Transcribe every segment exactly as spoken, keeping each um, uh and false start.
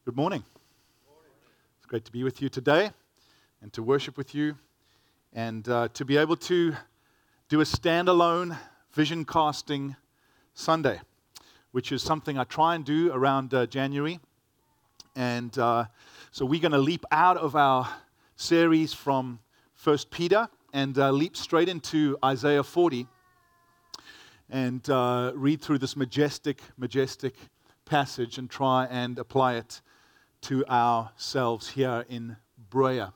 Good morning. It's great to be with you today and to worship with you and uh, to be able to do a standalone vision casting Sunday, which is something I try and do around uh, January. And uh, so we're going to leap out of our series from First Peter and uh, leap straight into Isaiah forty and uh, read through this majestic, majestic passage and try and apply it to ourselves here in Brea.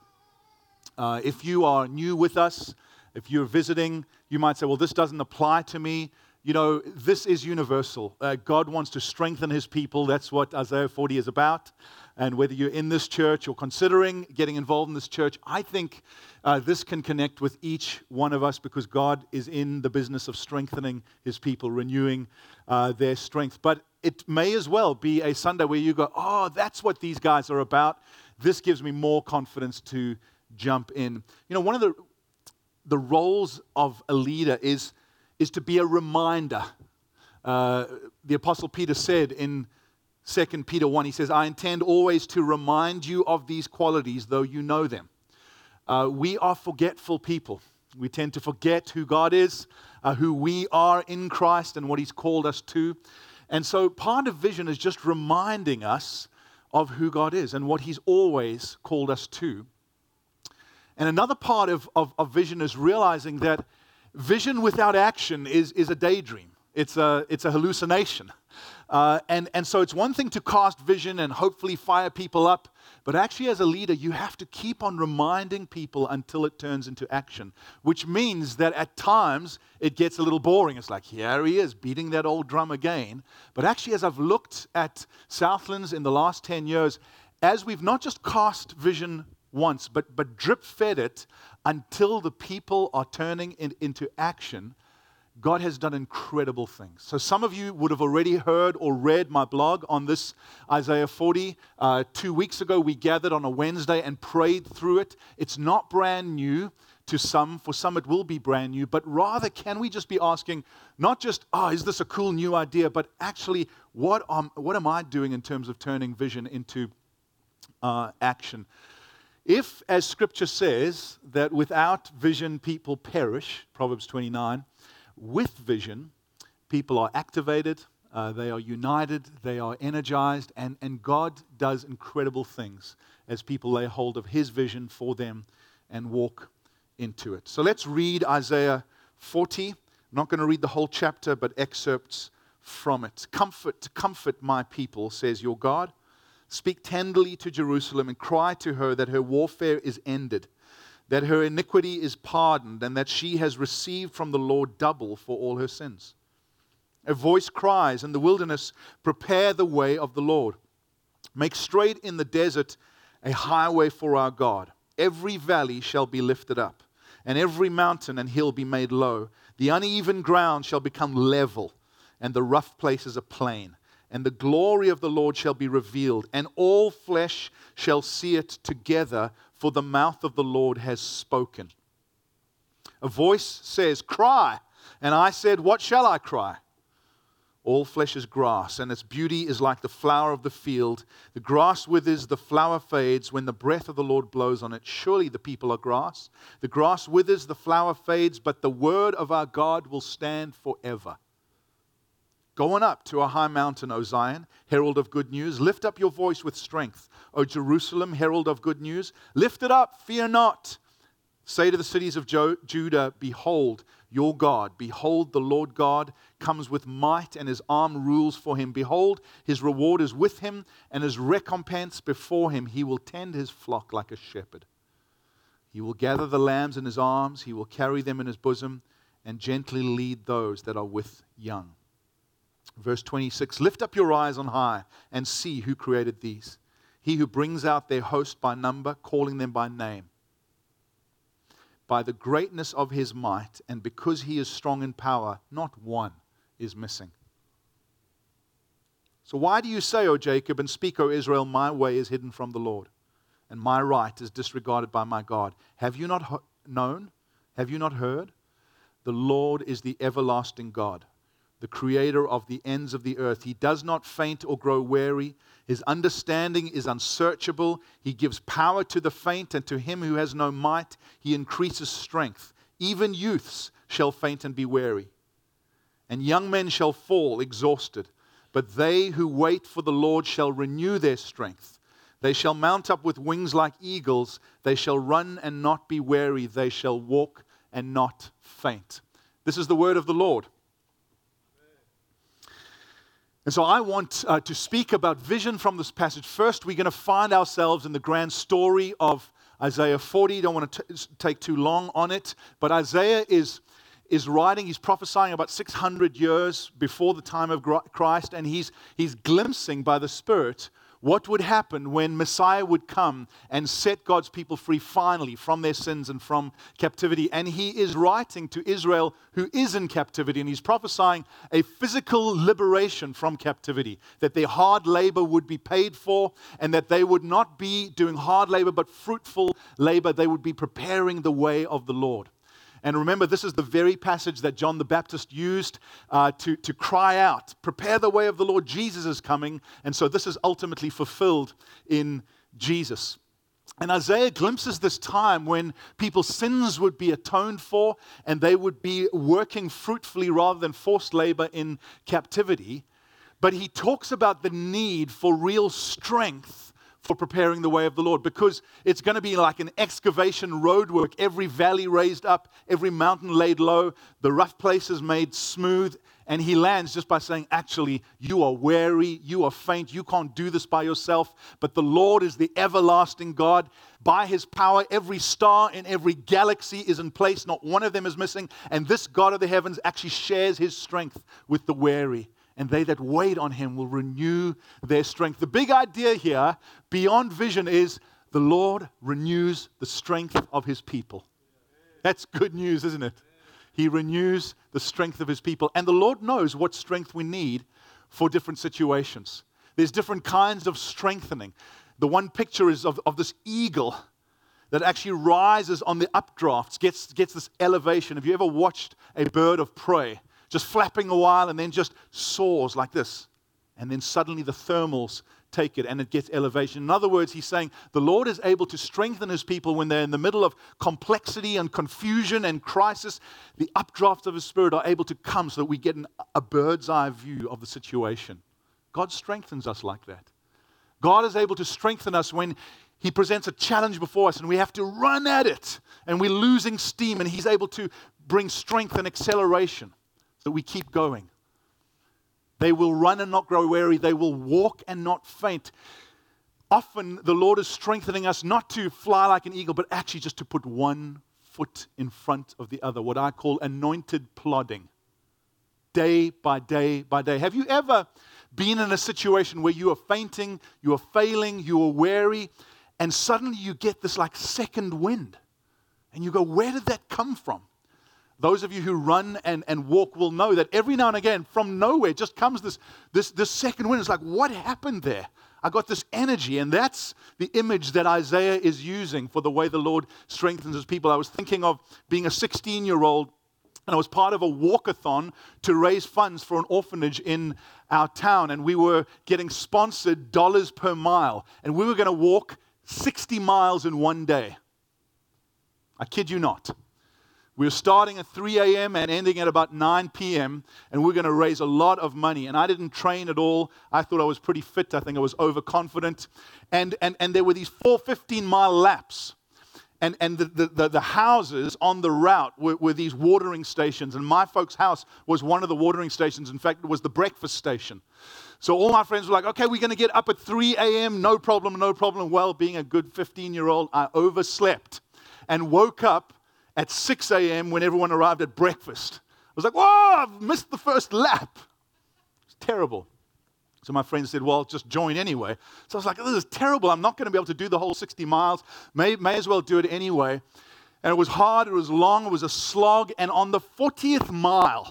Uh, if you are new with us, if you're visiting, you might say, well, this doesn't apply to me. You know, this is universal. Uh, God wants to strengthen His people. That's what Isaiah forty is about. And whether you're in this church or considering getting involved in this church, I think uh, this can connect with each one of us because God is in the business of strengthening His people, renewing uh, their strength. But it may as well be a Sunday where you go, oh, that's what these guys are about. This gives me more confidence to jump in. You know, one of the the roles of a leader is, is to be a reminder. Uh, the Apostle Peter said in Second Peter one, he says, I intend always to remind you of these qualities, though you know them. Uh, we are forgetful people. We tend to forget who God is, uh, who we are in Christ, and what He's called us to. And so part of vision is just reminding us of who God is and what He's always called us to. And another part of, of, of vision is realizing that vision without action is, is a daydream. It's a, it's a hallucination. Uh, and, and so it's one thing to cast vision and hopefully fire people up, but actually as a leader, you have to keep on reminding people until it turns into action, which means that at times it gets a little boring. It's like, here he is, beating that old drum again. But actually, as I've looked at Southlands in the last ten years, as we've not just cast vision once, but, but drip-fed it until the people are turning it into action, God has done incredible things. So some of you would have already heard or read my blog on this Isaiah forty. Uh, two weeks ago, we gathered on a Wednesday and prayed through it. It's not brand new to some. For some, it will be brand new. But rather, can we just be asking, not just, oh, is this a cool new idea, but actually, what, um, what am I doing in terms of turning vision into uh, action? If, as Scripture says, that without vision people perish, Proverbs twenty-nine, with vision, people are activated, uh, they are united, they are energized, and, and God does incredible things as people lay hold of His vision for them and walk into it. So let's read Isaiah forty. I'm not going to read the whole chapter, but excerpts from it. Comfort, comfort my people, says your God. Speak tenderly to Jerusalem and cry to her that her warfare is ended, that her iniquity is pardoned, and that she has received from the Lord double for all her sins. A voice cries in the wilderness, prepare the way of the Lord. Make straight in the desert a highway for our God. Every valley shall be lifted up, and every mountain and hill be made low. The uneven ground shall become level, and the rough places a plain. And the glory of the Lord shall be revealed, and all flesh shall see it together, for the mouth of the Lord has spoken. A voice says, cry. And I said, what shall I cry? All flesh is grass, and its beauty is like the flower of the field. The grass withers, the flower fades, when the breath of the Lord blows on it. Surely the people are grass. The grass withers, the flower fades, but the word of our God will stand forever. Go on up to a high mountain, O Zion, herald of good news. Lift up your voice with strength, O Jerusalem, herald of good news. Lift it up, fear not. Say to the cities of Jo- Judah, behold your God. Behold, the Lord God comes with might, and His arm rules for Him. Behold, His reward is with Him, and His recompense before Him. He will tend His flock like a shepherd. He will gather the lambs in His arms. He will carry them in His bosom, and gently lead those that are with young. Verse twenty-six, lift up your eyes on high and see who created these. He who brings out their host by number, calling them by name. By the greatness of His might, and because He is strong in power, not one is missing. So why do you say, O Jacob, and speak, O Israel, my way is hidden from the Lord, and my right is disregarded by my God? Have you not ho- known? Have you not heard? The Lord is the everlasting God, the creator of the ends of the earth. He does not faint or grow weary. His understanding is unsearchable. He gives power to the faint, and to him who has no might, he increases strength. Even youths shall faint and be weary, and young men shall fall exhausted. But they who wait for the Lord shall renew their strength. They shall mount up with wings like eagles. They shall run and not be weary. They shall walk and not faint. This is the word of the Lord. And so I want uh, to speak about vision from this passage. First, we're going to find ourselves in the grand story of Isaiah forty. Don't want to t- take too long on it. But Isaiah is, is writing, he's prophesying about six hundred years before the time of Christ. And he's, he's glimpsing by the Spirit what would happen when Messiah would come and set God's people free finally from their sins and from captivity. And he is writing to Israel who is in captivity, and he's prophesying a physical liberation from captivity, that their hard labor would be paid for, and that they would not be doing hard labor but fruitful labor. They would be preparing the way of the Lord. And remember, this is the very passage that John the Baptist used uh, to, to cry out, prepare the way of the Lord, Jesus is coming. And so this is ultimately fulfilled in Jesus. And Isaiah glimpses this time when people's sins would be atoned for and they would be working fruitfully rather than forced labor in captivity. But he talks about the need for real strength for preparing the way of the Lord, because it's going to be like an excavation roadwork, every valley raised up, every mountain laid low, the rough places made smooth. And he lands just by saying, actually, you are weary, you are faint, you can't do this by yourself, but the Lord is the everlasting God. By his power, every star in every galaxy is in place, not one of them is missing, and this God of the heavens actually shares his strength with the weary. And they that wait on him will renew their strength. The big idea here, beyond vision, is the Lord renews the strength of his people. That's good news, isn't it? He renews the strength of his people. And the Lord knows what strength we need for different situations. There's different kinds of strengthening. The one picture is of, of this eagle that actually rises on the updrafts, gets, gets this elevation. Have you ever watched a bird of prey just flapping a while and then just soars like this? And then suddenly the thermals take it and it gets elevation. In other words, he's saying the Lord is able to strengthen his people when they're in the middle of complexity and confusion and crisis. The updrafts of his Spirit are able to come so that we get an, a bird's eye view of the situation. God strengthens us like that. God is able to strengthen us when he presents a challenge before us and we have to run at it and we're losing steam, and he's able to bring strength and acceleration so that we keep going. They will run and not grow weary. They will walk and not faint. Often the Lord is strengthening us not to fly like an eagle, but actually just to put one foot in front of the other, what I call anointed plodding, day by day by day. Have you ever been in a situation where you are fainting, you are failing, you are weary, and suddenly you get this like second wind, and you go, where did that come from? Those of you who run and, and walk will know that every now and again, from nowhere, just comes this, this, this second wind. It's like, what happened there? I got this energy, and that's the image that Isaiah is using for the way the Lord strengthens his people. I was thinking of being a sixteen-year-old, and I was part of a walkathon to raise funds for an orphanage in our town, and we were getting sponsored dollars per mile, and we were going to walk sixty miles in one day. I kid you not. We were starting at three a.m. and ending at about nine p.m. and we we're going to raise a lot of money. And I didn't train at all. I thought I was pretty fit. I think I was overconfident. And and, and there were these four fifteen-mile laps. And, and the, the, the houses on the route were, were these watering stations. And my folks' house was one of the watering stations. In fact, it was the breakfast station. So all my friends were like, okay, we're going to get up at three a.m. No problem, no problem. Well, being a good fifteen-year-old, I overslept and woke up at six a.m. when everyone arrived at breakfast. I was like, whoa, I've missed the first lap. It's terrible. So my friend said, well, just join anyway. So I was like, this is terrible. I'm not going to be able to do the whole sixty miles. May, may as well do it anyway. And it was hard. It was long. It was a slog. And on the fortieth mile,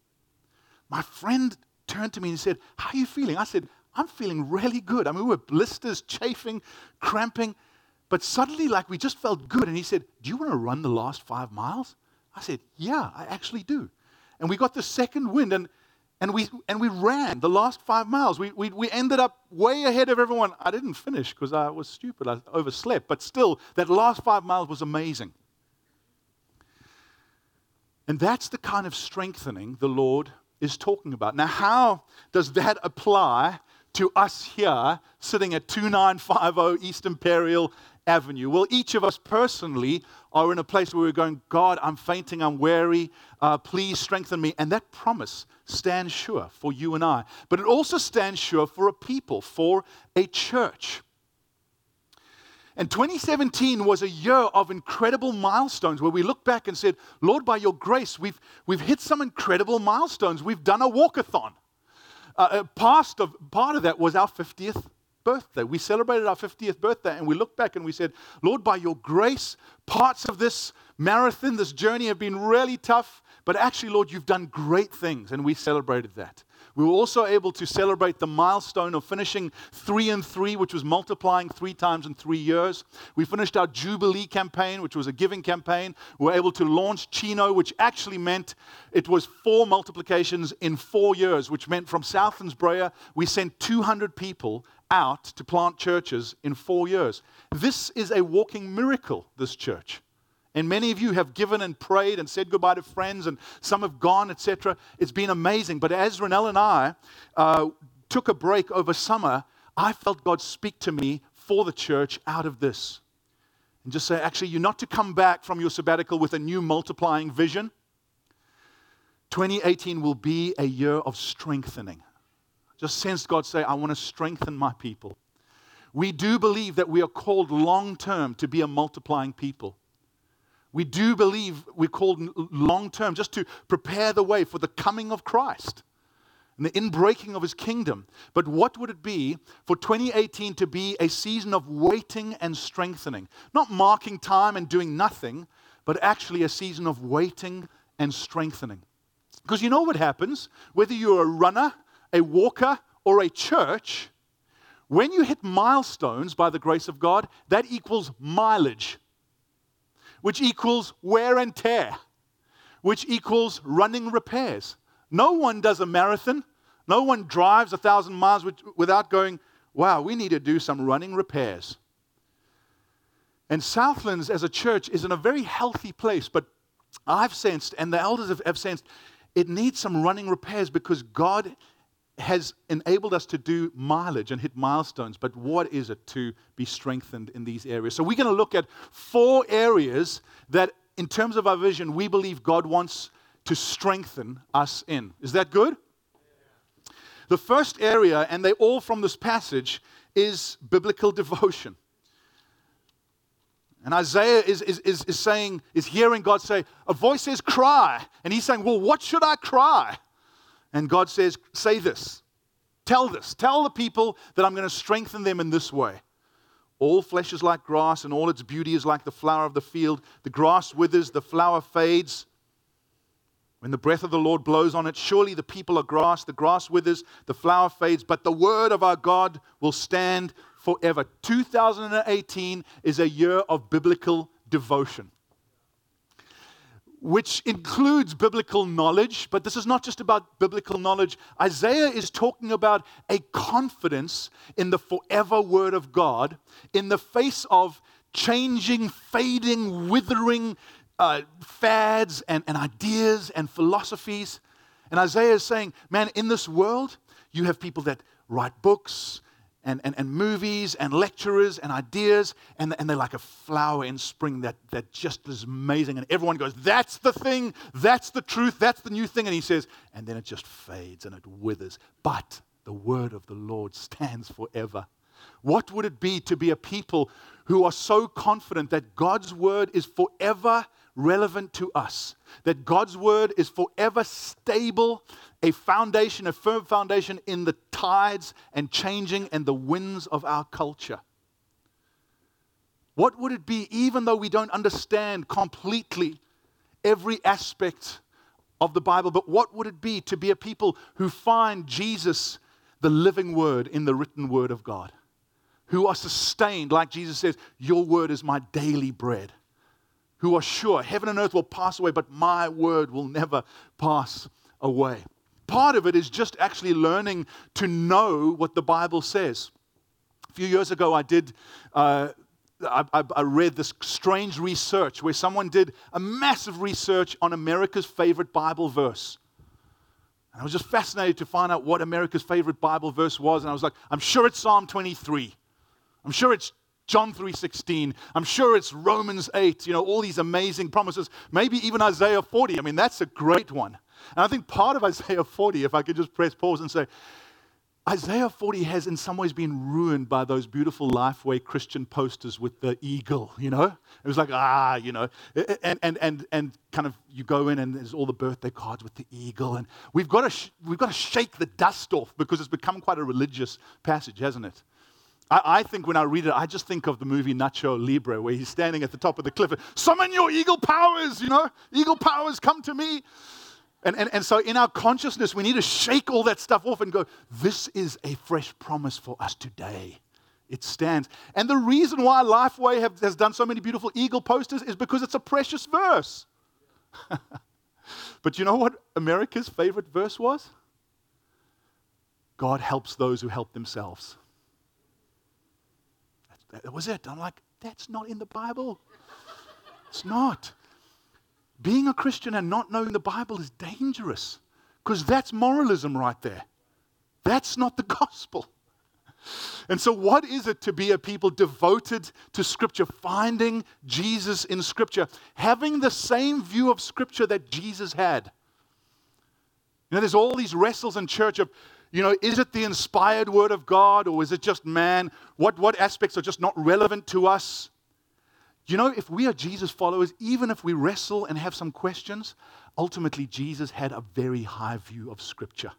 my friend turned to me and said, how are you feeling? I said, I'm feeling really good. I mean, we were blisters, chafing, cramping. But suddenly, like, we just felt good. And he said, do you want to run the last five miles? I said, yeah, I actually do. And we got the second wind. And And we and we ran the last five miles. We, we, we ended up way ahead of everyone. I didn't finish because I was stupid. I overslept. But still, that last five miles was amazing. And that's the kind of strengthening the Lord is talking about. Now, how does that apply to us here sitting at two nine five zero East Imperial Avenue? Well, each of us personally are in a place where we're going, God, I'm fainting, I'm weary, uh, please strengthen me. And that promise stands sure for you and I. But it also stands sure for a people, for a church. And twenty seventeen was a year of incredible milestones where we looked back and said, Lord, by your grace, we've, we've hit some incredible milestones. We've done a walkathon. Uh, part, of, part of that was our fiftieth birthday. We celebrated our fiftieth birthday, and we looked back and we said, Lord, by your grace, parts of this marathon, this journey have been really tough, but actually, Lord, you've done great things, and we celebrated that. We were also able to celebrate the milestone of finishing three and three, which was multiplying three times in three years. We finished our Jubilee campaign, which was a giving campaign. We were able to launch Chino, which actually meant it was four multiplications in four years, which meant from Southlands Brea, we sent two hundred people out to plant churches in four years. This is a walking miracle, this church. And many of you have given and prayed and said goodbye to friends, and some have gone, et cetera. It's been amazing. But as Renelle and I uh, took a break over summer, I felt God speak to me for the church out of this. And just say, actually, you're not to come back from your sabbatical with a new multiplying vision. twenty eighteen will be a year of strengthening. Just sensed God say, I want to strengthen my people. We do believe that we are called long-term to be a multiplying people. We do believe we're called long-term just to prepare the way for the coming of Christ and the inbreaking of His kingdom. But what would it be for twenty eighteen to be a season of waiting and strengthening? Not marking time and doing nothing, but actually a season of waiting and strengthening. Because you know what happens? Whether you're a runner, a walker, or a church, when you hit milestones by the grace of God, that equals mileage, which equals wear and tear, which equals running repairs. No one does a marathon. No one drives a thousand miles without going, wow, we need to do some running repairs. And Southlands as a church is in a very healthy place, but I've sensed, and the elders have, have sensed, it needs some running repairs because God has enabled us to do mileage and hit milestones, but what is it to be strengthened in these areas? So we're going to look at four areas that, in terms of our vision, we believe God wants to strengthen us in. Is that good? Yeah. The first area, and they're all from this passage, is biblical devotion. And Isaiah is, is, is, is saying, is hearing God say, a voice says, cry. And he's saying, well, what should I cry? And God says, say this, tell this, tell the people that I'm going to strengthen them in this way. All flesh is like grass, and all its beauty is like the flower of the field. The grass withers, the flower fades. When the breath of the Lord blows on it, surely the people are grass. The grass withers, the flower fades, but the word of our God will stand forever. two thousand eighteen is a year of biblical devotion, which includes biblical knowledge, but this is not just about biblical knowledge. Isaiah is talking about a confidence in the forever word of God in the face of changing, fading, withering uh, fads and, and ideas and philosophies. And Isaiah is saying, man, in this world, you have people that write books, And, and, and movies and lecturers and ideas, and, and they're like a flower in spring that, that just is amazing. And everyone goes, that's the thing, that's the truth, that's the new thing. And he says, and then it just fades and it withers. But the word of the Lord stands forever. What would it be to be a people who are so confident that God's word is forever relevant to us, that God's word is forever stable, a foundation, a firm foundation in the tides and changing and the winds of our culture? What would it be, even though we don't understand completely every aspect of the Bible, but what would it be to be a people who find Jesus, the living word, in the written word of God, who are sustained, like Jesus says, your word is my daily bread, who are sure heaven and earth will pass away, but my word will never pass away. part of it is just actually learning to know what the Bible says. A few years ago, I did, uh, I, I, I read this strange research where someone did a massive research on America's favorite Bible verse. And I was just fascinated to find out what America's favorite Bible verse was. And I was like, I'm sure it's Psalm twenty-three. I'm sure it's John three sixteen. I'm sure it's Romans eight. You know, all these amazing promises. Maybe even Isaiah forty. I mean, that's a great one. And I think part of Isaiah forty, if I could just press pause and say, Isaiah forty has in some ways been ruined by those beautiful Lifeway Christian posters with the eagle, you know? It was like, ah, you know, and and and and kind of you go in and there's all the birthday cards with the eagle, and we've got to sh- we've got to shake the dust off because it's become quite a religious passage, hasn't it? I, I think when I read it, I just think of the movie Nacho Libre, where he's standing at the top of the cliff, and, summon your eagle powers, you know, eagle powers, come to me. And, and, and so in our consciousness, we need to shake all that stuff off and go, this is a fresh promise for us today. It stands. And the reason why Lifeway have, has done so many beautiful eagle posters is because it's a precious verse. But you know what America's favorite verse was? God helps those who help themselves. That, that was it. I'm like, that's not in the Bible. It's not. Being a Christian and not knowing the Bible is dangerous because that's moralism right there. That's not the gospel. And so what is it to be a people devoted to Scripture, finding Jesus in Scripture, having the same view of Scripture that Jesus had? You know, there's all these wrestles in church of, you know, is it the inspired Word of God or is it just man? What, what aspects are just not relevant to us? You know, if we are Jesus followers, even if we wrestle and have some questions, ultimately Jesus had a very high view of Scripture.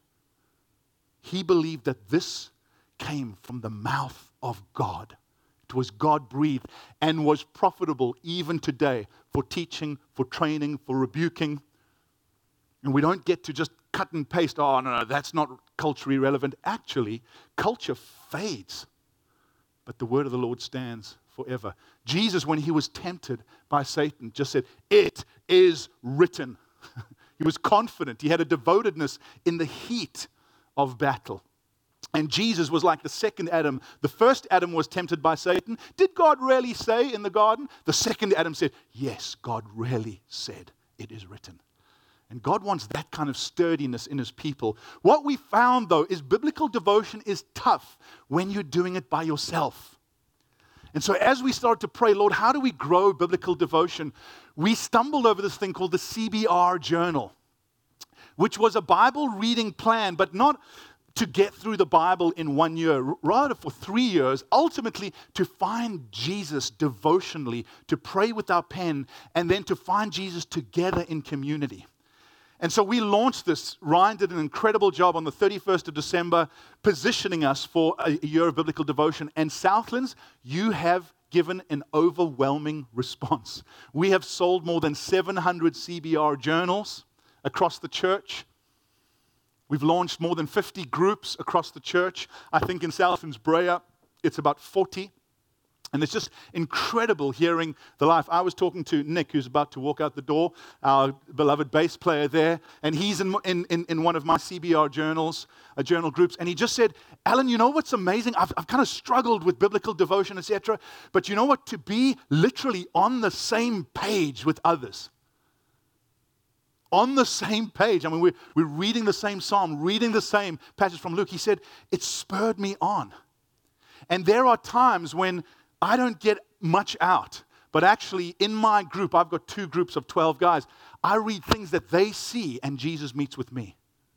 He believed that this came from the mouth of God. It was God-breathed and was profitable even today for teaching, for training, for rebuking. And we don't get to just cut and paste, oh, no, no, that's not culturally relevant. Actually, culture fades, but the word of the Lord stands forever. Jesus, when he was tempted by Satan, just said, it is written. He was confident. He had a devotedness in the heat of battle. And Jesus was like the second Adam. The first Adam was tempted by Satan. Did God really say in the garden? The second Adam said, yes, God really said, it is written. And God wants that kind of sturdiness in his people. What we found, though, is biblical devotion is tough when you're doing it by yourself. And so as we started to pray, Lord, how do we grow biblical devotion? We stumbled over this thing called the C B R Journal, which was a Bible reading plan, but not to get through the Bible in one year, rather for three years, ultimately to find Jesus devotionally, to pray with our pen, and then to find Jesus together in community. And so we launched this. Ryan did an incredible job on the thirty-first of December, positioning us for a year of biblical devotion. And Southlands, you have given an overwhelming response. We have sold more than seven hundred C B R journals across the church. We've launched more than fifty groups across the church. I think in Southlands Brea, it's about forty. And it's just incredible hearing the life. I was talking to Nick, who's about to walk out the door, our beloved bass player there, and he's in in, in, in one of my C B R journals, uh, journal groups, and he just said, Alan, you know what's amazing? I've, I've kind of struggled with biblical devotion, et cetera, but you know what? To be literally on the same page with others. On the same page. I mean, we're, we're reading the same psalm, reading the same passage from Luke. He said, it spurred me on. And there are times when I don't get much out. But actually, in my group, I've got two groups of twelve guys. I read things that they see, and Jesus meets with me.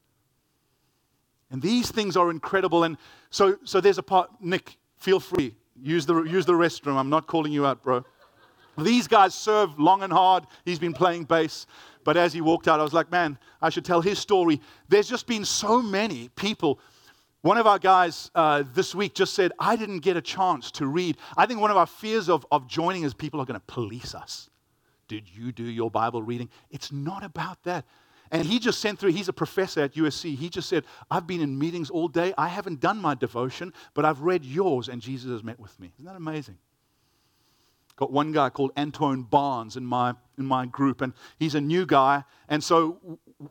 And these things are incredible. And so, so there's a part. Nick, feel free. Use the, use the restroom. I'm not calling you out, bro. These guys serve long and hard. He's been playing bass. But as he walked out, I was like, man, I should tell his story. There's just been so many people. One of our guys uh, this week just said, I didn't get a chance to read. I think one of our fears of, of joining is people are going to police us. Did you do your Bible reading? It's not about that. And he just sent through, he's a professor at U S C. He just said, I've been in meetings all day. I haven't done my devotion, but I've read yours and Jesus has met with me. Isn't that amazing? Got one guy called Antoine Barnes in my in my group, and he's a new guy. And so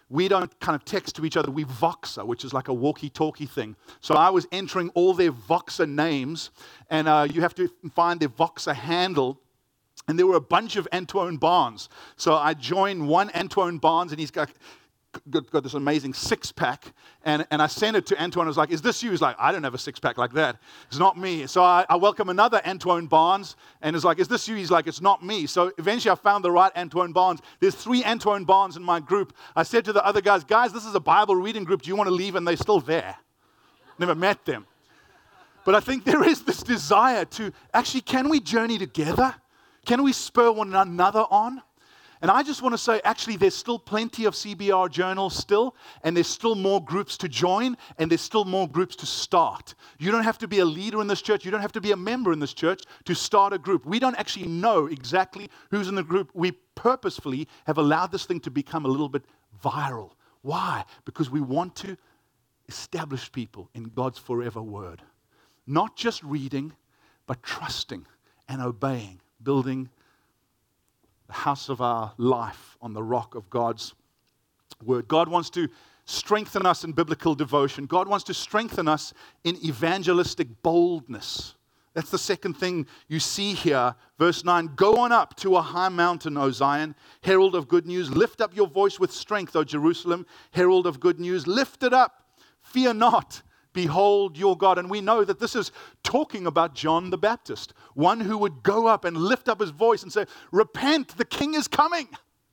we don't kind of text to each other. We Voxer, which is like a walkie-talkie thing. So I was entering all their Voxer names, and uh, you have to find their Voxer handle. And there were a bunch of Antoine Barnes. So I joined one Antoine Barnes, and he's got, got, got this amazing six-pack. And, and I sent it to Antoine. I was like, is this you? He's like, I don't have a six-pack like that. It's not me. So I, I welcome another Antoine Barnes, and it's like, is this you? He's like, it's not me. So eventually I found the right Antoine Barnes. There's three Antoine Barnes in my group. I said to the other guys, guys, this is a Bible reading group. Do you want to leave? And they're still there. Never met them. But I think there is this desire to, actually, can we journey together? Can we spur one another on? And I just want to say, actually, there's still plenty of C B R journals still, and there's still more groups to join, and there's still more groups to start. You don't have to be a leader in this church. You don't have to be a member in this church to start a group. We don't actually know exactly who's in the group. We purposefully have allowed this thing to become a little bit viral. Why? Because we want to establish people in God's forever word. Not just reading, but trusting and obeying. Building the house of our life on the rock of God's word. God wants to strengthen us in biblical devotion. God wants to strengthen us in evangelistic boldness. That's the second thing you see here. Verse nine, go on up to a high mountain, O Zion, herald of good news. Lift up your voice with strength, O Jerusalem, herald of good news. Lift it up. Fear not. Behold your God. And we know that this is talking about John the Baptist, one who would go up and lift up his voice and say, repent, the king is coming.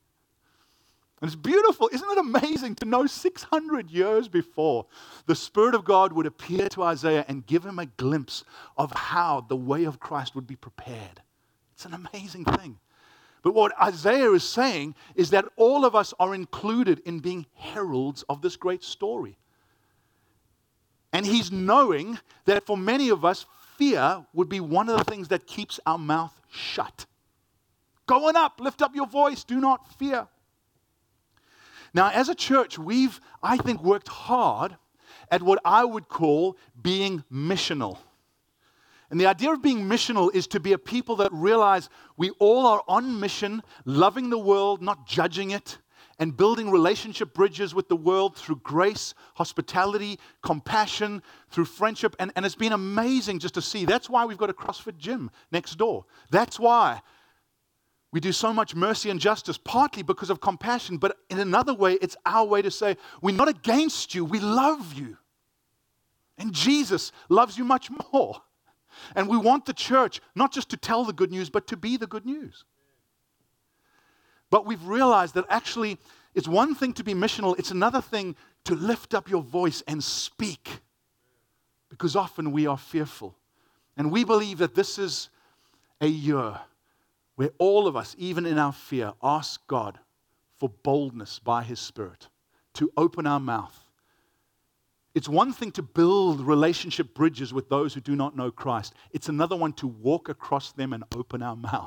And it's beautiful. Isn't it amazing to know six hundred years before the Spirit of God would appear to Isaiah and give him a glimpse of how the way of Christ would be prepared? It's an amazing thing. But what Isaiah is saying is that all of us are included in being heralds of this great story. And he's knowing that for many of us, fear would be one of the things that keeps our mouth shut. Go on up, lift up your voice, do not fear. Now, as a church, we've, I think, worked hard at what I would call being missional. And the idea of being missional is to be a people that realize we all are on mission, loving the world, not judging it, and building relationship bridges with the world through grace, hospitality, compassion, through friendship. And, and it's been amazing just to see. That's why we've got a CrossFit gym next door. That's why we do so much mercy and justice, partly because of compassion, but in another way, it's our way to say, we're not against you, we love you. And Jesus loves you much more. And we want the church not just to tell the good news, but to be the good news. But we've realized that actually it's one thing to be missional, it's another thing to lift up your voice and speak. Because often we are fearful. And we believe that this is a year where all of us, even in our fear, ask God for boldness by His Spirit to open our mouth. It's one thing to build relationship bridges with those who do not know Christ. It's another one to walk across them and open our mouth.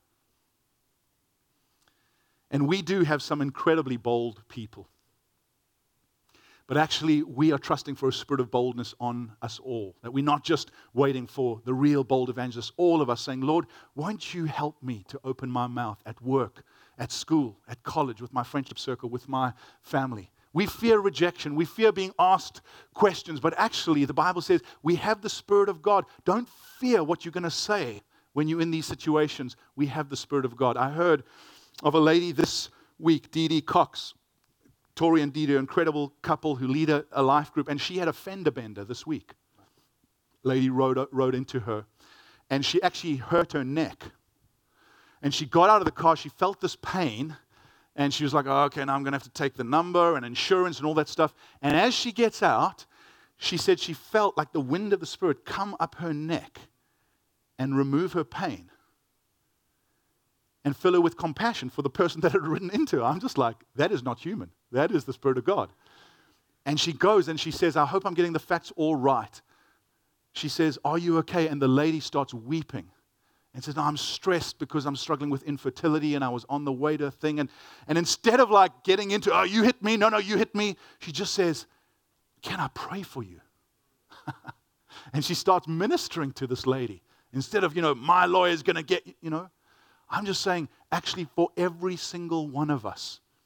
And we do have some incredibly bold people. But actually, we are trusting for a spirit of boldness on us all. That we're not just waiting for the real bold evangelists. All of us saying, Lord, won't you help me to open my mouth at work, at school, at college, with my friendship circle, with my family. We fear rejection. We fear being asked questions. But actually, the Bible says we have the Spirit of God. Don't fear what you're going to say when you're in these situations. We have the Spirit of God. I heard of a lady this week, Dee Dee Cox. Tori and Dee Dee, an incredible couple who lead a, a life group, and she had a fender bender this week. Lady rode, rode into her, and she actually hurt her neck. And she got out of the car, she felt this pain, and she was like, oh, okay, now I'm going to have to take the number and insurance and all that stuff. And as she gets out, she said she felt like the wind of the Spirit come up her neck and remove her pain. And fill her with compassion for the person that had ridden into her. I'm just like, that is not human. That is the Spirit of God. And she goes and she says, I hope I'm getting the facts all right. She says, are you okay? And the lady starts weeping and says, no, I'm stressed because I'm struggling with infertility and I was on the way to a thing. And, and instead of like getting into, oh, you hit me, no, no, you hit me, she just says, can I pray for you? And she starts ministering to this lady. Instead of, you know, my lawyer's going to get, you know. I'm just saying, actually, for every single one of us,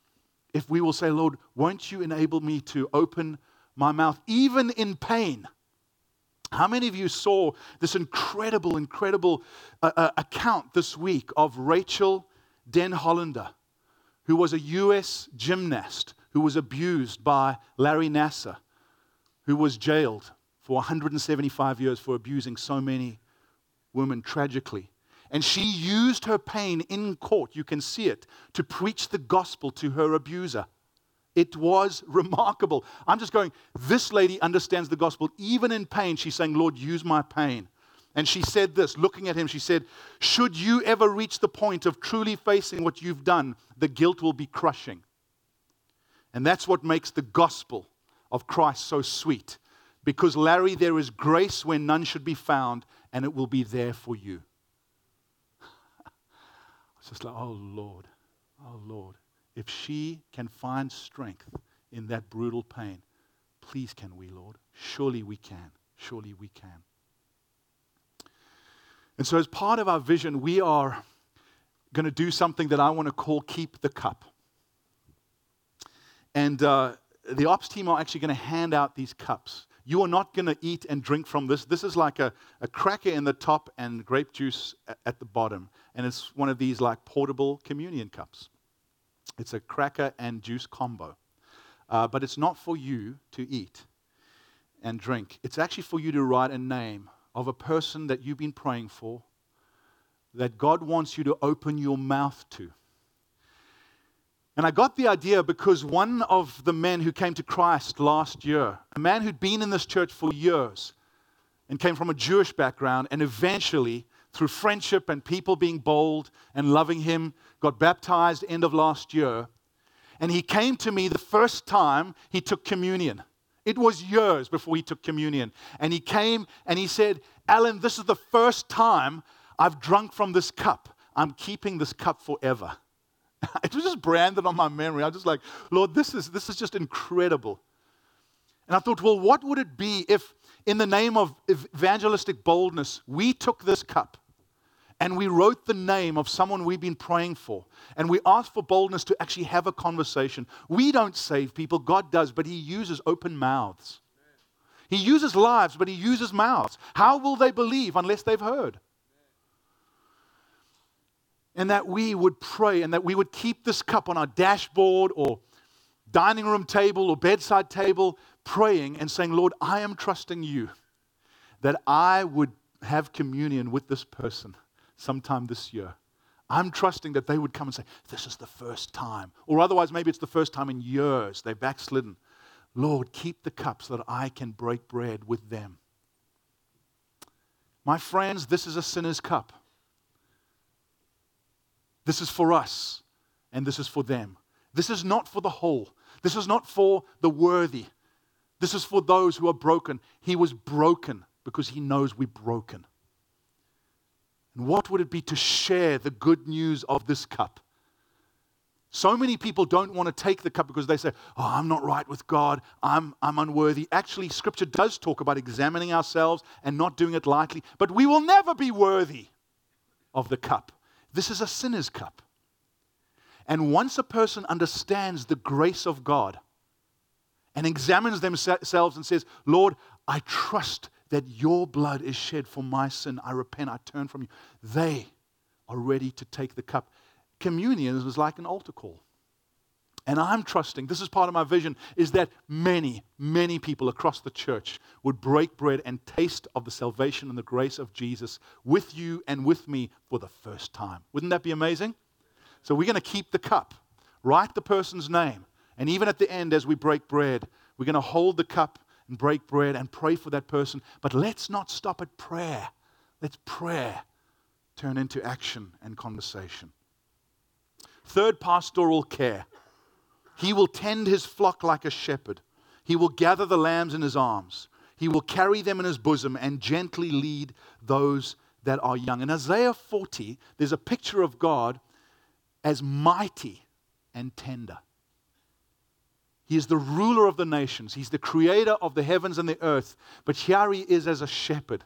if we will say, Lord, won't you enable me to open my mouth, even in pain? How many of you saw this incredible, incredible uh, uh, account this week of Rachel Den Hollander, who was a U S gymnast who was abused by Larry Nassar, who was jailed for one hundred seventy-five years for abusing so many women tragically. And she used her pain in court, you can see it, to preach the gospel to her abuser. It was remarkable. I'm just going, this lady understands the gospel. Even in pain, she's saying, Lord, use my pain. And she said this, looking at him, she said, should you ever reach the point of truly facing what you've done, the guilt will be crushing. And that's what makes the gospel of Christ so sweet. Because, Larry, there is grace where none should be found, and it will be there for you. It's just like, oh, Lord, oh, Lord. If she can find strength in that brutal pain, please can we, Lord? Surely we can. Surely we can. And so as part of our vision, we are going to do something that I want to call Keep the Cup. And uh, the ops team are actually going to hand out these cups. You are not going to eat and drink from this. This is like a, a cracker in the top and grape juice at the bottom. And it's one of these like portable communion cups. It's a cracker and juice combo. Uh, but it's not for you to eat and drink. It's actually for you to write a name of a person that you've been praying for, that God wants you to open your mouth to. And I got the idea because one of the men who came to Christ last year, a man who'd been in this church for years and came from a Jewish background, and eventually, through friendship and people being bold and loving him, got baptized end of last year. And he came to me the first time he took communion. It was years before he took communion. And he came and he said, Alan, this is the first time I've drunk from this cup. I'm keeping this cup forever. It was just branded on my memory. I was just like, Lord, this is this is just incredible. And I thought, well, what would it be if in the name of evangelistic boldness, we took this cup and we wrote the name of someone we've been praying for, and we asked for boldness to actually have a conversation. We don't save people, God does, but He uses open mouths. He uses lives, but He uses mouths. How will they believe unless they've heard? And that we would pray and that we would keep this cup on our dashboard or dining room table or bedside table, praying and saying, Lord, I am trusting you that I would have communion with this person sometime this year. I'm trusting that they would come and say, this is the first time. Or otherwise, maybe it's the first time in years they've backslidden. Lord, keep the cup so that I can break bread with them. My friends, this is a sinner's cup. This is for us, and this is for them. This is not for the whole. This is not for the worthy. This is for those who are broken. He was broken because He knows we're broken. And what would it be to share the good news of this cup? So many people don't want to take the cup because they say, oh, I'm not right with God. I'm, I'm unworthy. Actually, Scripture does talk about examining ourselves and not doing it lightly. But we will never be worthy of the cup. This is a sinner's cup. And once a person understands the grace of God and examines themselves and says, Lord, I trust that your blood is shed for my sin. I repent. I turn from you. They are ready to take the cup. Communion is like an altar call. And I'm trusting, this is part of my vision, is that many, many people across the church would break bread and taste of the salvation and the grace of Jesus with you and with me for the first time. Wouldn't that be amazing? So we're going to keep the cup, write the person's name, and even at the end as we break bread, we're going to hold the cup and break bread and pray for that person. But let's not stop at prayer. Let's prayer turn into action and conversation. Third, pastoral care. He will tend his flock like a shepherd. He will gather the lambs in his arms. He will carry them in his bosom and gently lead those that are young. In Isaiah forty, there's a picture of God as mighty and tender. He is the ruler of the nations. He's the creator of the heavens and the earth. But here He is as a shepherd.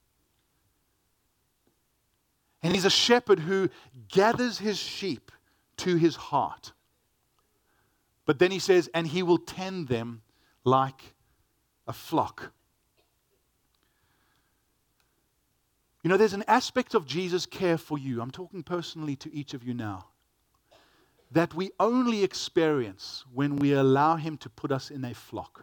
And He's a shepherd who gathers His sheep to His heart. But then he says, and he will tend them like a flock. You know, there's an aspect of Jesus' care for you. I'm talking personally to each of you now. That we only experience when we allow him to put us in a flock.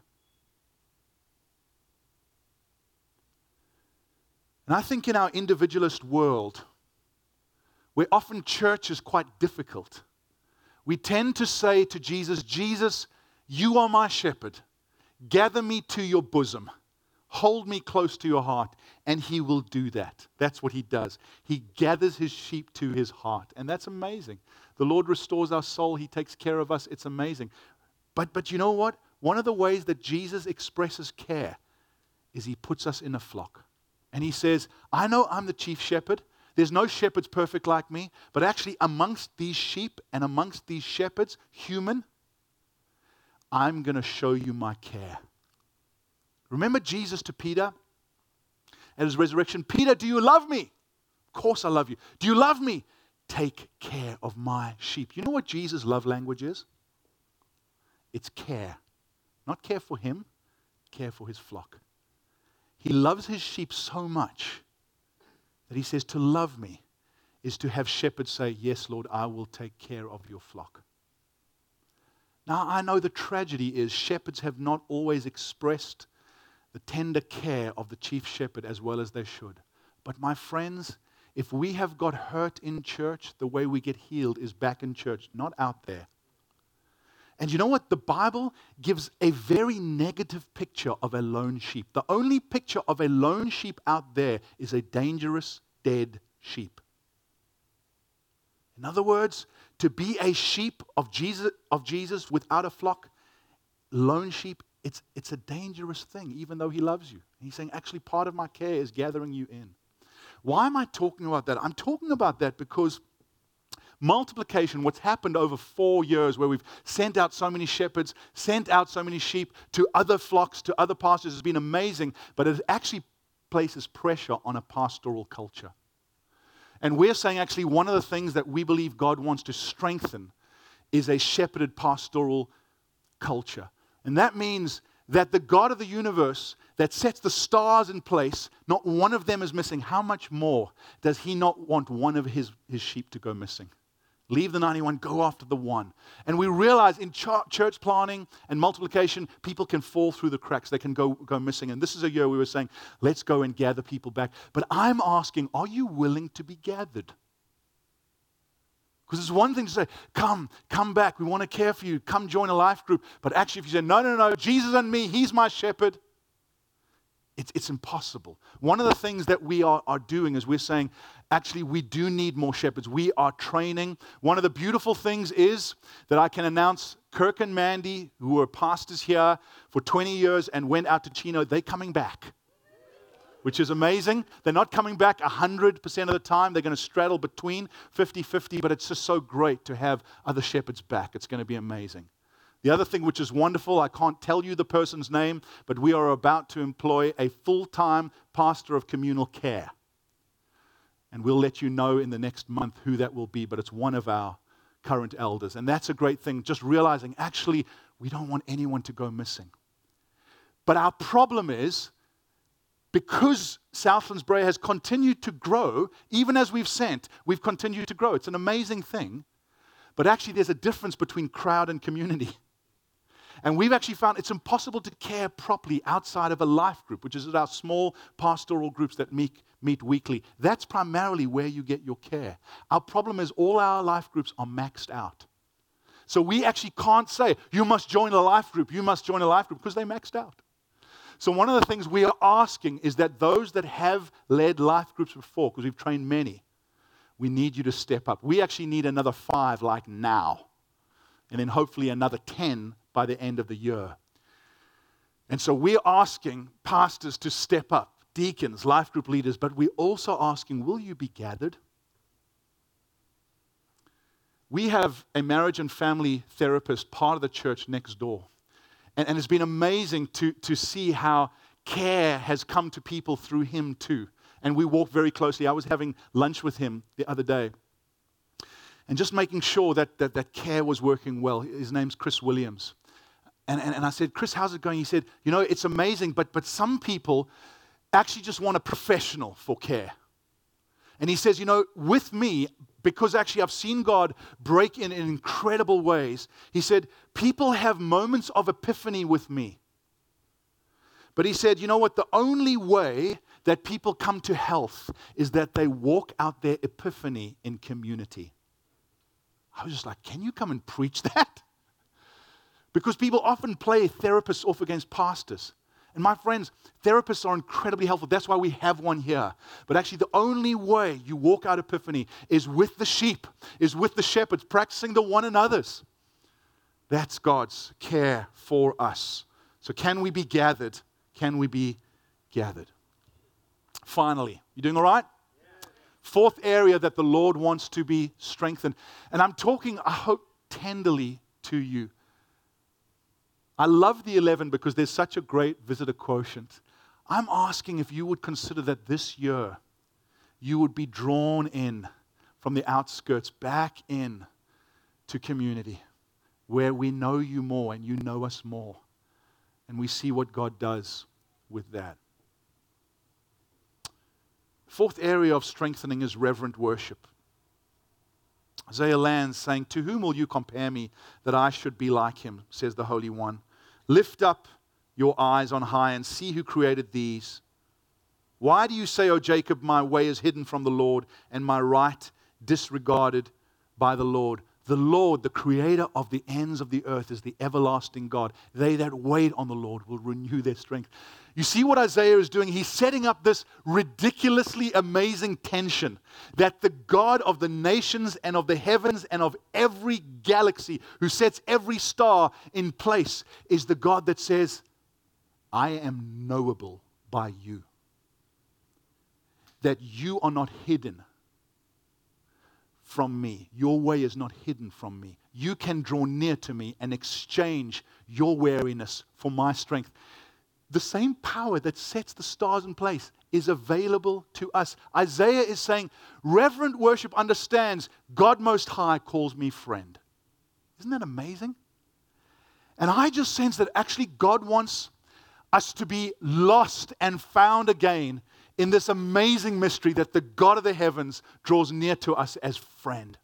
And I think in our individualist world, where often church is quite difficult, we tend to say to Jesus, Jesus, you are my shepherd. Gather me to your bosom. Hold me close to your heart. And he will do that. That's what he does. He gathers his sheep to his heart. And that's amazing. The Lord restores our soul. He takes care of us. It's amazing. But, but you know what? One of the ways that Jesus expresses care is he puts us in a flock. And he says, I know I'm the chief shepherd. There's no shepherds perfect like me. But actually amongst these sheep and amongst these shepherds, human, I'm going to show you my care. Remember Jesus to Peter at his resurrection? Peter, do you love me? Of course I love you. Do you love me? Take care of my sheep. You know what Jesus' love language is? It's care. Not care for him, care for his flock. He loves his sheep so much that he says to love me is to have shepherds say, yes, Lord, I will take care of your flock. Now, I know the tragedy is shepherds have not always expressed the tender care of the chief shepherd as well as they should. But my friends, if we have got hurt in church, the way we get healed is back in church, not out there. And you know what? The Bible gives a very negative picture of a lone sheep. The only picture of a lone sheep out there is a dangerous, dead sheep. In other words, to be a sheep of Jesus, of Jesus without a flock, lone sheep, it's, it's a dangerous thing, even though he loves you. He's saying, actually, part of my care is gathering you in. Why am I talking about that? I'm talking about that because multiplication, what's happened over four years where we've sent out so many shepherds, sent out so many sheep to other flocks, to other pastures, has been amazing, but it actually places pressure on a pastoral culture. And we're saying actually one of the things that we believe God wants to strengthen is a shepherded pastoral culture. And that means that the God of the universe that sets the stars in place, not one of them is missing. How much more does he not want one of his, his sheep to go missing? Leave the ninety-one, go after the one. And we realize in ch- church planning and multiplication, people can fall through the cracks. They can go, go missing. And this is a year we were saying, let's go and gather people back. But I'm asking, are you willing to be gathered? Because it's one thing to say, come, come back. We want to care for you. Come join a life group. But actually, if you say, no, no, no, Jesus and me, he's my shepherd. It's, it's impossible. One of the things that we are, are doing is we're saying, actually, we do need more shepherds. We are training. One of the beautiful things is that I can announce Kirk and Mandy, who were pastors here for twenty years and went out to Chino, they're coming back, which is amazing. They're not coming back one hundred percent of the time. They're going to straddle between fifty-fifty, but it's just so great to have other shepherds back. It's going to be amazing. The other thing which is wonderful, I can't tell you the person's name, but we are about to employ a full-time pastor of communal care. And we'll let you know in the next month who that will be, but it's one of our current elders. And that's a great thing, just realizing, actually, we don't want anyone to go missing. But our problem is, because Southlands Brea has continued to grow, even as we've sent, we've continued to grow. It's an amazing thing. But actually, there's a difference between crowd and community. And we've actually found it's impossible to care properly outside of a life group, which is our small pastoral groups that meet, meet weekly. That's primarily where you get your care. Our problem is all our life groups are maxed out. So we actually can't say, you must join a life group, you must join a life group, because they're maxed out. So one of the things we are asking is that those that have led life groups before, because we've trained many, we need you to step up. We actually need another five like now. And then hopefully another ten by the end of the year. And so we're asking pastors to step up, deacons, life group leaders, but we're also asking, will you be gathered? We have a marriage and family therapist, part of the church next door. And, and it's been amazing to, to see how care has come to people through him too. And we walk very closely. I was having lunch with him the other day. and just making sure that, that that care was working well. His name's Chris Williams. And, and, and I said, Chris, how's it going? He said, you know, it's amazing, but, but some people actually just want a professional for care. And he says, you know, with me, because actually I've seen God break in in incredible ways, he said, people have moments of epiphany with me. But he said, you know what, the only way that people come to health is that they walk out their epiphany in community. I was just like, can you come and preach that? Because people often play therapists off against pastors. And my friends, therapists are incredibly helpful. That's why we have one here. But actually, the only way you walk out epiphany is with the sheep, is with the shepherds, practicing the one another's. That's God's care for us. So can we be gathered? Can we be gathered? Finally, you doing all right? Yeah. Fourth area that the Lord wants to be strengthened. And I'm talking, I hope, tenderly to you. I love the eleven because there's such a great visitor quotient. I'm asking if you would consider that this year you would be drawn in from the outskirts back in to community where we know you more and you know us more. And we see what God does with that. Fourth area of strengthening is reverent worship. Isaiah lands saying, to whom will you compare me that I should be like him, says the Holy One. Lift up your eyes on high and see who created these. Why do you say, O Jacob, my way is hidden from the Lord and my right disregarded by the Lord? The Lord, the creator of the ends of the earth, is the everlasting God. They that wait on the Lord will renew their strength. You see what Isaiah is doing? He's setting up this ridiculously amazing tension that the God of the nations and of the heavens and of every galaxy, who sets every star in place, is the God that says, I am knowable by you. That you are not hidden from me. Your way is not hidden from me. You can draw near to me and exchange your weariness for my strength. The same power that sets the stars in place is available to us. Isaiah is saying, reverent worship understands God Most High calls me friend. Isn't that amazing? And I just sense that actually God wants us to be lost and found again in this amazing mystery that the God of the heavens draws near to us as friend.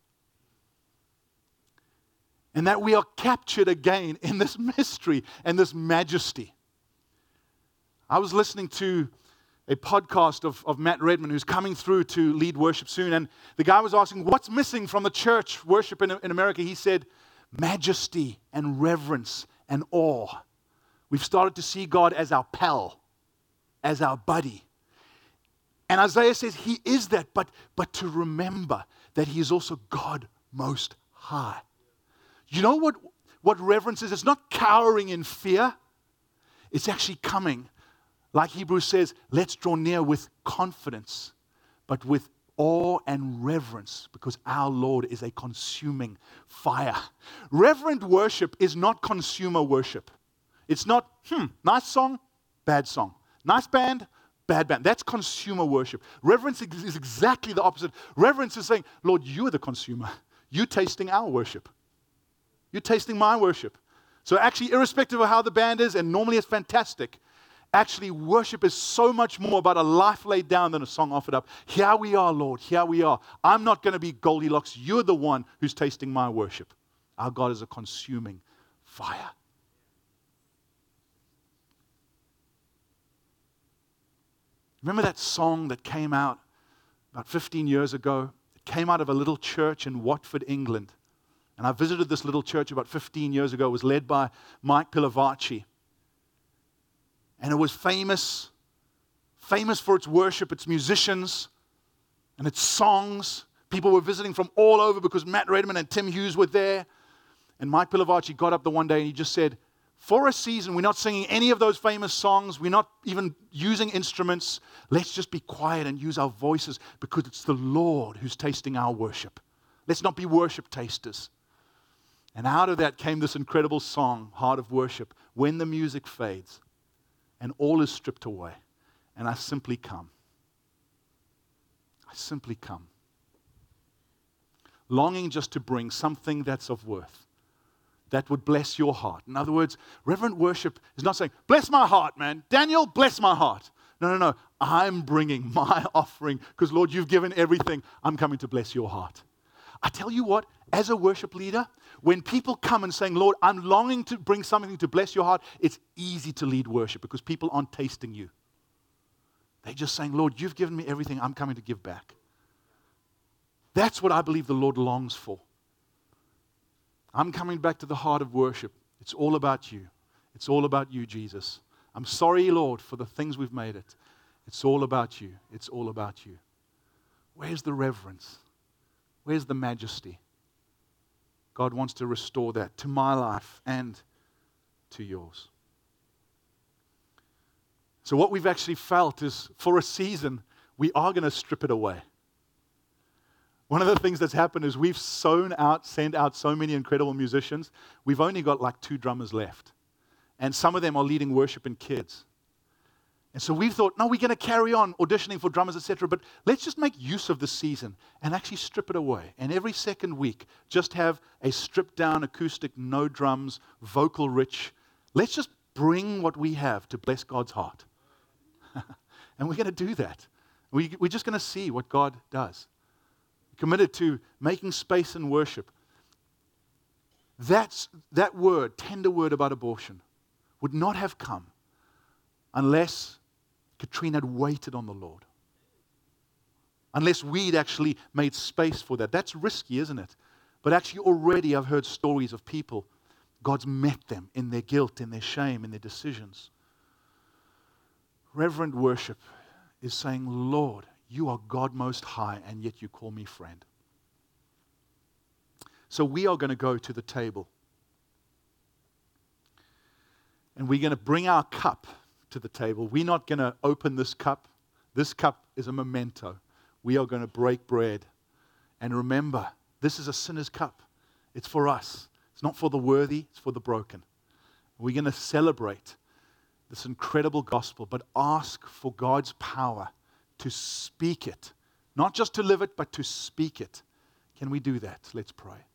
And that we are captured again in this mystery and this majesty. I was listening to a podcast of, of Matt Redman, who's coming through to lead worship soon, and the guy was asking, what's missing from the church worship in, in America? He said, majesty and reverence and awe. We've started to see God as our pal, as our buddy. And Isaiah says he is that, but, but to remember that he is also God Most High. You know what, what reverence is? It's not cowering in fear. It's actually coming. Like Hebrews says, let's draw near with confidence, but with awe and reverence, because our Lord is a consuming fire. Reverent worship is not consumer worship. It's not, hmm, nice song, bad song. Nice band, bad band. That's consumer worship. Reverence is exactly the opposite. Reverence is saying, Lord, you're the consumer. You're tasting our worship. You're tasting my worship. So actually, irrespective of how the band is, and normally it's fantastic, actually, worship is so much more about a life laid down than a song offered up. Here we are, Lord. Here we are. I'm not going to be Goldilocks. You're the one who's tasting my worship. Our God is a consuming fire. Remember that song that came out about fifteen years ago? It came out of a little church in Watford, England. And I visited this little church about fifteen years ago. It was led by Mike Pilavachi. And it was famous, famous for its worship, its musicians, and its songs. People were visiting from all over because Matt Redman and Tim Hughes were there. And Mike Pilavachi got up the one day and he just said, for a season, we're not singing any of those famous songs. We're not even using instruments. Let's just be quiet and use our voices because it's the Lord who's tasting our worship. Let's not be worship tasters. And out of that came this incredible song, Heart of Worship, When the Music Fades and all is stripped away, and I simply come. I simply come. longing just to bring something that's of worth, that would bless your heart. In other words, reverent worship is not saying, bless my heart, man. Daniel, bless my heart. No, no, no. I'm bringing my offering because, Lord, you've given everything. I'm coming to bless your heart. I tell you what, as a worship leader, when people come and saying, Lord, I'm longing to bring something to bless your heart, it's easy to lead worship because people aren't tasting you. They're just saying, Lord, you've given me everything. I'm coming to give back. That's what I believe the Lord longs for. I'm coming back to the heart of worship. It's all about you. It's all about you, Jesus. I'm sorry, Lord, for the things we've made it. It's all about you. It's all about you. Where's the reverence? Where's the majesty? God wants to restore that to my life and to yours. So what we've actually felt is, for a season, we are going to strip it away. One of the things that's happened is we've sown out, sent out so many incredible musicians. We've only got like two drummers left. And some of them are leading worship in kids. And so we've thought, no, we're going to carry on auditioning for drummers, et cetera. But let's just make use of the season and actually strip it away. And every second week, just have a stripped down acoustic, no drums, vocal rich. Let's just bring what we have to bless God's heart. And we're going to do that. We, we're just going to see what God does. Committed to making space in worship. That's, that word, tender word about abortion, would not have come unless Katrina had waited on the Lord. Unless we'd actually made space for that. That's risky, isn't it? But actually already I've heard stories of people, God's met them in their guilt, in their shame, in their decisions. Reverent worship is saying, Lord, you are God most high, and yet you call me friend. So we are going to go to the table. And we're going to bring our cup to the table. We're not going to open this cup. This cup is a memento. We are going to break bread. And remember, this is a sinner's cup. It's for us. It's not for the worthy, it's for the broken. We're going to celebrate this incredible gospel, but ask for God's power to speak it. Not just to live it, but to speak it. Can we do that? Let's pray.